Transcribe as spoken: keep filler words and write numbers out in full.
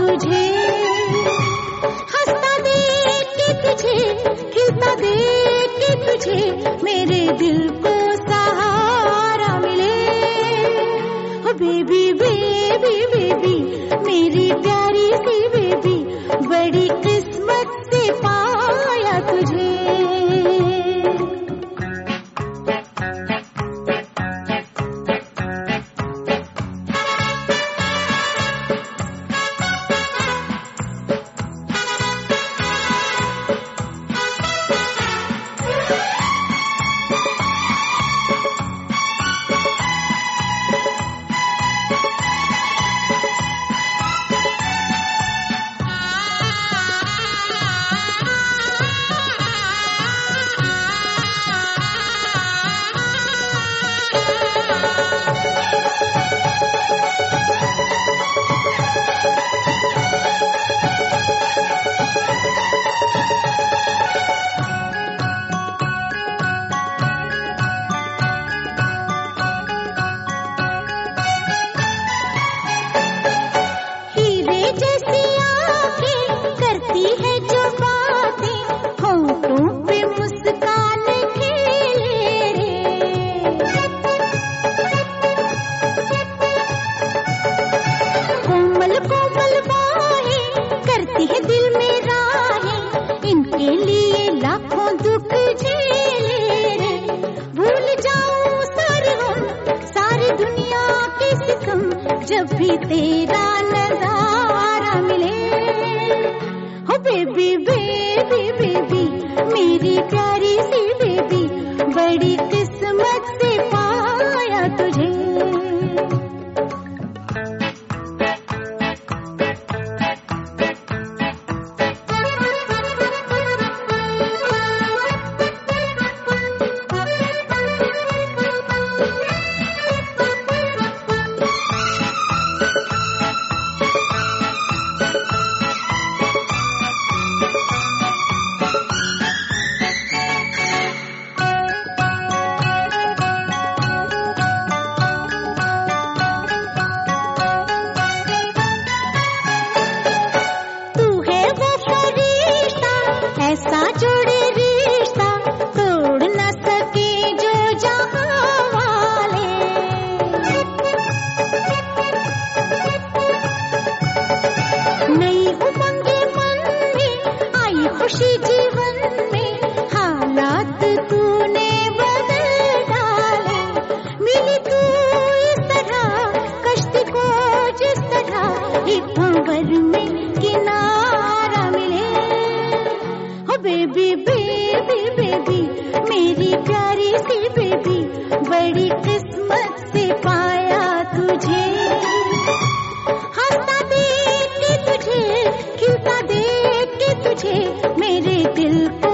तुझे, हंसता देख के तुझे, खिलता देख के तुझे, मेरे दिल को सहारा मिले। ओ बेबी बेबी बेबी, मेरी प्यारी सी बेबी, बड़ी किस्मत से पाया तुझे। जब भी तेरा नजारा मिले, हो बेबी बेबी बेबी, मेरी प्यारी सी बेबी, बड़ी किस्मत से पाया तुझे। ऐसा जोड़े रिश्ता, तोड़ न सके जो जहां वाले। नई उमंगे मन में, आई खुशी जीवन में, हालात तूने बदल डाले। मिली तू इस तरह कश्ती को, जिस तरह एक भंवर में किनारा मिले। बेबी बेबी बेबी, मेरी प्यारी सी बेबी, बड़ी किस्मत से पाया तुझे। हंसता देख के तुझे, खिलता देख के तुझे, मेरे दिल